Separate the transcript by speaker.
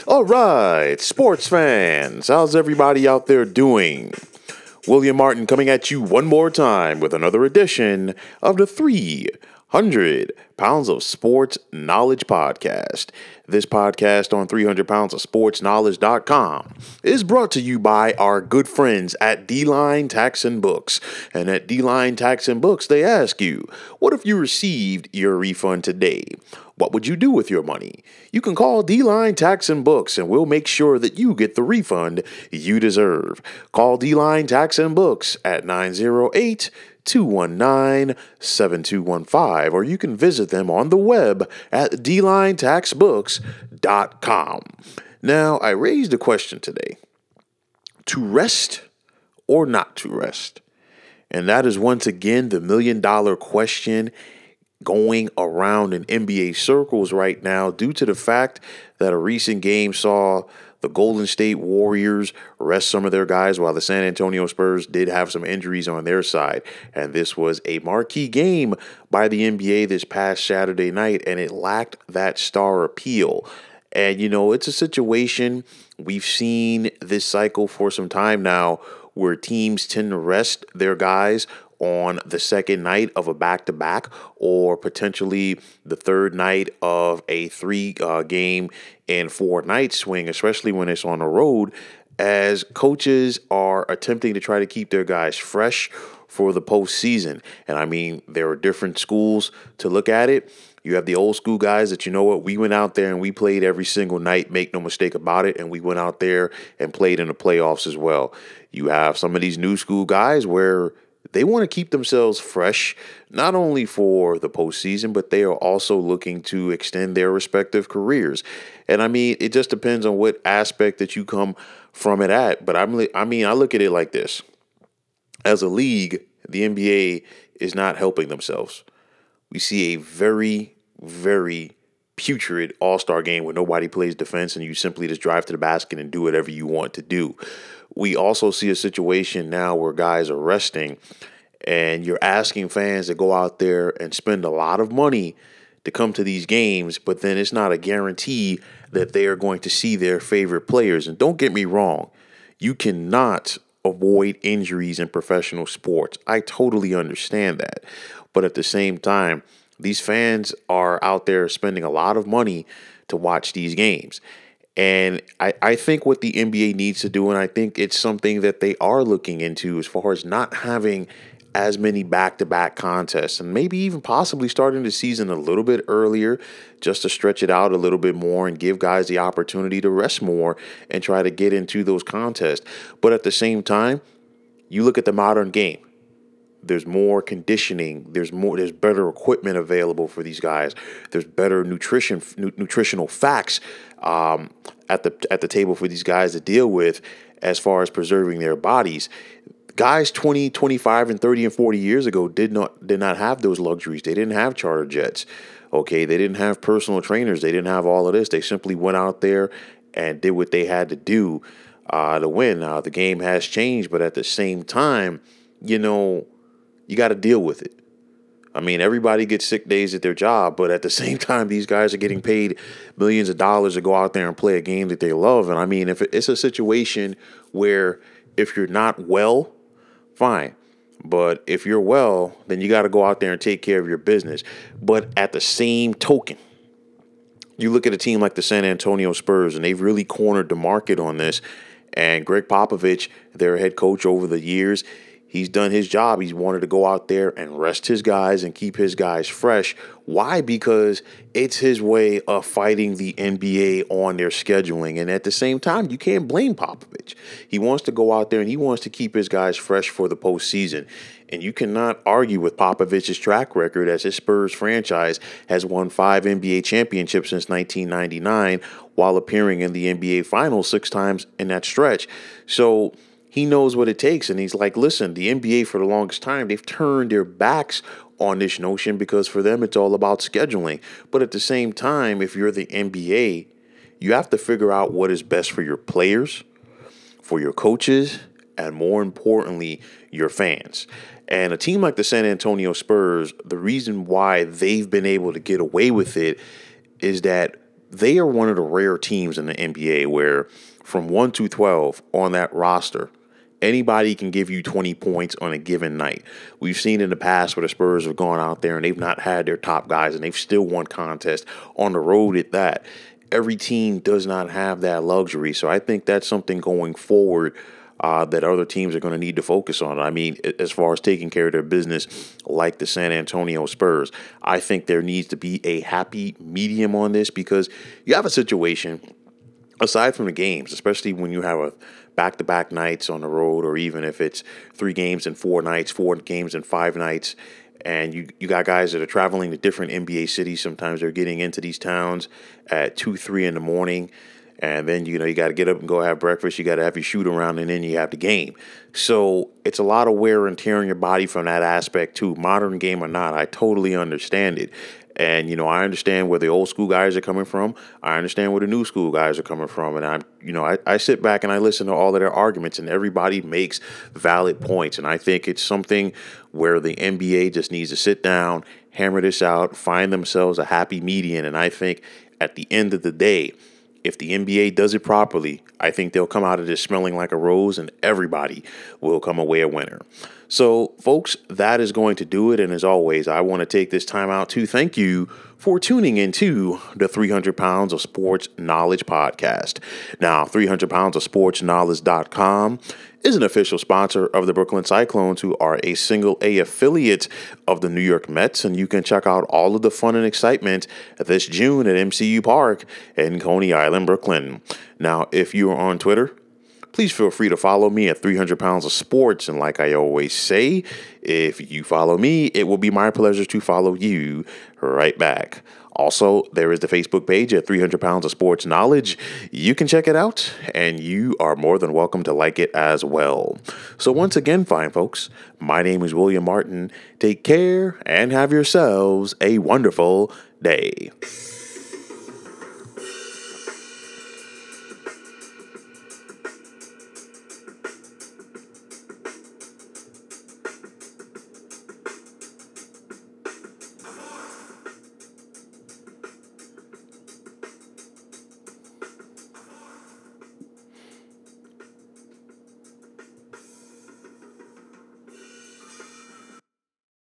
Speaker 1: All right, sports fans, how's everybody out there doing? William Martin coming at you one more time with another edition of the 300 Pounds of Sports Knowledge Podcast. This podcast on 300 Pounds of Sports Knowledge.com is brought to you by our good friends at D-Line Tax and Books. And at D-Line Tax and Books, they ask you, what if you received your refund today? What would you do with your money? You can call D-Line Tax and Books and we'll make sure that you get the refund you deserve. Call D-Line Tax and Books at 908-219-7215 or you can visit them on the web at dlinetaxbooks.com. Now, I raised a question today. To rest or not to rest? And that is once again the million-dollar question going around in NBA circles right now due to the fact that a recent game saw the Golden State Warriors rest some of their guys while the San Antonio Spurs did have some injuries on their side. And this was a marquee game by the NBA this past Saturday night, and it lacked that star appeal. And, you know, it's a situation we've seen this cycle for some time now where teams tend to rest their guys on the second night of a back-to-back or potentially the third night of a three-game and four-night swing, especially when it's on the road, as coaches are attempting to try to keep their guys fresh for the postseason. And I mean, there are different schools to look at it. You have the old school guys that, you know what, we went out there and we played every single night, make no mistake about it, and we went out there and played in the playoffs as well. You have some of these new school guys where they want to keep themselves fresh, not only for the postseason, but they are also looking to extend their respective careers. And I mean, it just depends on what aspect that you come from it at. But I look at it like this. As a league, the NBA is not helping themselves. We see a very, very putrid all-star game where nobody plays defense and you simply just drive to the basket and do whatever you want to do. We also see a situation now where guys are resting and you're asking fans to go out there and spend a lot of money to come to these games, but then it's not a guarantee that they are going to see their favorite players. And don't get me wrong, you cannot avoid injuries in professional sports. I totally understand that. But at the same time, these fans are out there spending a lot of money to watch these games. And I think what the NBA needs to do, and I think it's something that they are looking into as far as not having as many back-to-back contests and maybe even possibly starting the season a little bit earlier just to stretch it out a little bit more and give guys the opportunity to rest more and try to get into those contests. But at the same time, you look at the modern game. There's more conditioning. There's better equipment available for these guys. There's better nutritional facts at the table for these guys to deal with as far as preserving their bodies. Guys 20, 25, and 30 and 40 years ago did not have those luxuries. They didn't have charter jets. Okay, they didn't have personal trainers. They didn't have all of this. They simply went out there and did what they had to do to win. The game has changed, but at the same time, you know, you got to deal with it. I mean, everybody gets sick days at their job, but at the same time, these guys are getting paid millions of dollars to go out there and play a game that they love. And I mean, if it's a situation where if you're not well, fine. But if you're well, then you got to go out there and take care of your business. But at the same token, you look at a team like the San Antonio Spurs, and they've really cornered the market on this. And Greg Popovich, their head coach over the years, he's done his job. He's wanted to go out there and rest his guys and keep his guys fresh. Why? Because it's his way of fighting the NBA on their scheduling. And at the same time, you can't blame Popovich. He wants to go out there and he wants to keep his guys fresh for the postseason. And you cannot argue with Popovich's track record as his Spurs franchise has won 5 NBA championships since 1999 while appearing in the NBA Finals 6 times in that stretch. So he knows what it takes, and he's like, listen, the NBA for the longest time, they've turned their backs on this notion because for them it's all about scheduling. But at the same time, if you're the NBA, you have to figure out what is best for your players, for your coaches, and more importantly, your fans. And a team like the San Antonio Spurs, the reason why they've been able to get away with it is that they are one of the rare teams in the NBA where from 1 to 12 on that roster, anybody can give you 20 points on a given night. We've seen in the past where the Spurs have gone out there and they've not had their top guys and they've still won contests on the road at that. Every team does not have that luxury. So I think that's something going forward that other teams are going to need to focus on. I mean, as far as taking care of their business, like the San Antonio Spurs, I think there needs to be a happy medium on this, because you have a situation, aside from the games, especially when you have a back-to-back nights on the road, or even if it's 3 games in 4 nights, 4 games in 5 nights, and you got guys that are traveling to different NBA cities. Sometimes they're getting into these towns at 2, 3 in the morning. And then, you got to get up and go have breakfast. You got to have your shoot around, and then you have the game. So it's a lot of wear and tear on your body from that aspect too. Modern game or not, I totally understand it. And, I understand where the old school guys are coming from. I understand where the new school guys are coming from. And I sit back and I listen to all of their arguments, and everybody makes valid points. And I think it's something where the NBA just needs to sit down, hammer this out, find themselves a happy median. And I think at the end of the day, if the NBA does it properly, I think they'll come out of this smelling like a rose, and everybody will come away a winner. So, folks, that is going to do it. And as always, I want to take this time out to thank you for tuning into the 300 Pounds of Sports Knowledge podcast. Now, 300 Pounds of Sports Knowledge.com is an official sponsor of the Brooklyn Cyclones, who are a single A affiliate of the New York Mets. And you can check out all of the fun and excitement this June at MCU Park in Coney Island, Brooklyn. Now, if you are on Twitter, please feel free to follow me at 300 Pounds of Sports. And like I always say, if you follow me, it will be my pleasure to follow you right back. Also, there is the Facebook page at 300 Pounds of Sports Knowledge. You can check it out, and you are more than welcome to like it as well. So once again, fine folks, my name is William Martin. Take care and have yourselves a wonderful day.